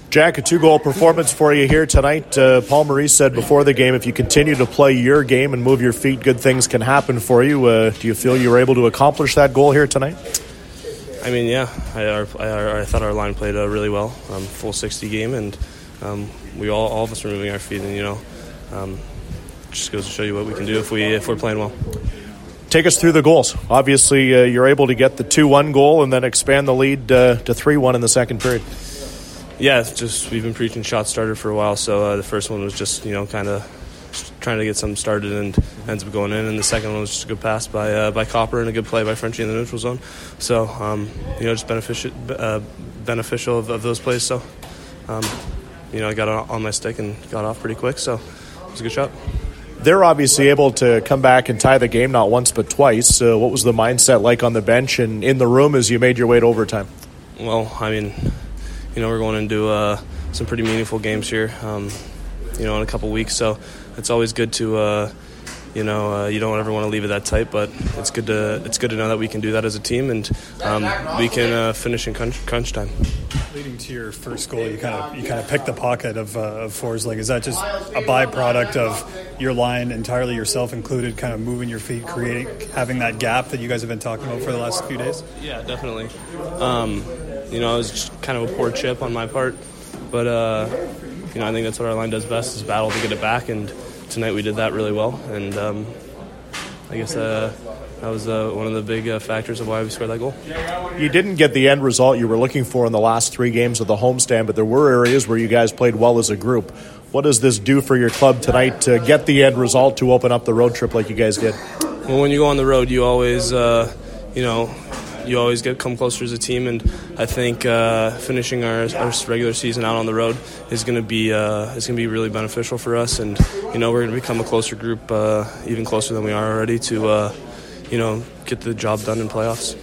Jack, a 2-goal performance for you here tonight. Paul Maurice said before the game, if you continue to play your game and move your feet, good things can happen for you. Do you feel you were able to accomplish that goal here tonight? I mean, yeah. I thought our line played really well, full 60 game, and we all of us were moving our feet, and just goes to show you what we can do if we're playing well. Take us through the goals. Obviously, you're able to get the 2-1 goal and then expand the lead to 3-1 in the second period. Yeah, it's just we've been preaching shot starter for a while, so the first one was just kind of trying to get something started and ends up going in, and the second one was just a good pass by Copper and a good play by Frenchie in the neutral zone. So just beneficial of those plays. So I got on my stick and got off pretty quick, so it was a good shot. They're obviously able to come back and tie the game not once but twice. What was the mindset like on the bench and in the room as you made your way to overtime? Well, I mean, we're going into some pretty meaningful games here, in a couple weeks. So it's always good to, you don't ever want to leave it that tight, but it's good to know that we can do that as a team, and we can finish in crunch time. Leading to your first goal, you kind of picked the pocket of Forsling. Is that just a byproduct of your line entirely, yourself included, kind of moving your feet, having that gap that you guys have been talking about for the last few days? Yeah, definitely. It was just kind of a poor chip on my part, but I think that's what our line does best, is battle to get it back, and tonight we did that really well, and I guess that was one of the big factors of why we scored that goal. You didn't get the end result you were looking for in the last 3 games of the homestand, but there were areas where you guys played well as a group. What does this do for your club tonight to get the end result to open up the road trip like you guys did? Well, when you go on the road, you always, come closer as a team, and I think finishing our regular season out on the road is going to be really beneficial for us, and we're going to become a closer group, even closer than we are already, to get the job done in playoffs.